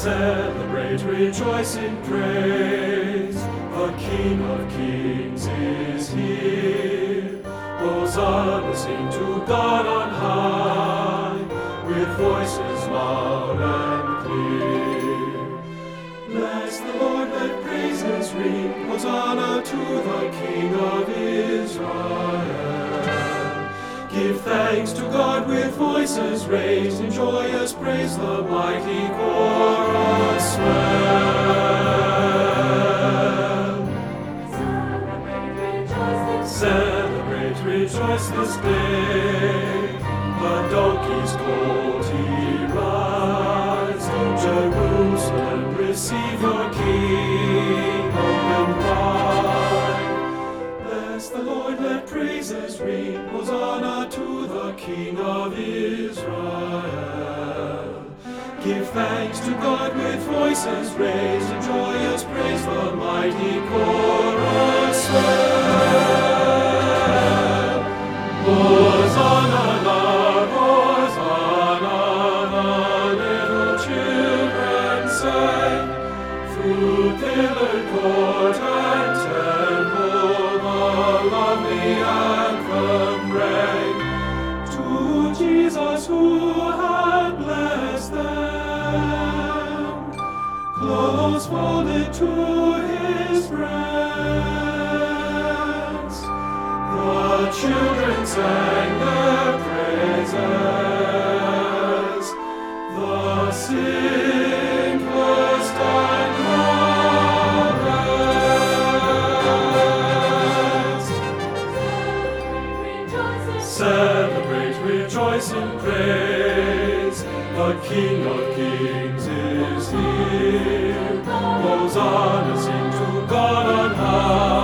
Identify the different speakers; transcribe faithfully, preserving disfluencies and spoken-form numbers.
Speaker 1: Celebrate, rejoice in praise, the King of Kings is here. Hosanna, sing to God on high, with voices loud and clear. Bless the Lord, let praises ring, Hosanna to the King of Israel. Give thanks to God with voices raised, in joyous praise the mighty chorus swell.
Speaker 2: Celebrate, rejoice this
Speaker 1: Celebrate, rejoice this day, the donkey's colt he rides. Jerusalem, receive your King, open wide. Bless the Lord, let praises ring, Hosanna to the King of Israel. Give thanks to God with voices raised, in joyous praise the mighty chorus swell. Hosanna, Hosanna, the little children sang, through pillared court and temple the lovely anthem rang. To Jesus who had blessed them, close folded to his breast, the children sang their praises, the simplest and modest. Celebrate, rejoice in praise, the King of Kings is here. Hosanna, sing to God on high.